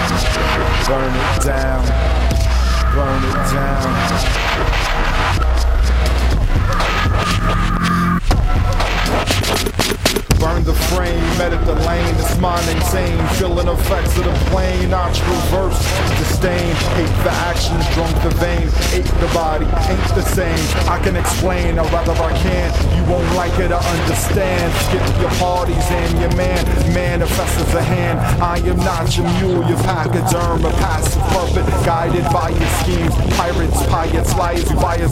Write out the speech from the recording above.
Burn it down. Burn it down. Burn the frame, edit the lane, it's mine insane. Feeling effects of the plane, arch reverse, disdain. Hate the actions, drunk the vein. Ache the body, ain't the same. I can explain, or rather I can. You won't like it, I understand. Skip your parties and your man manifests as a hand. I am not your mule, your pachyderm, a passive puppet, guided by your schemes. Pirates, pious, liars, who bias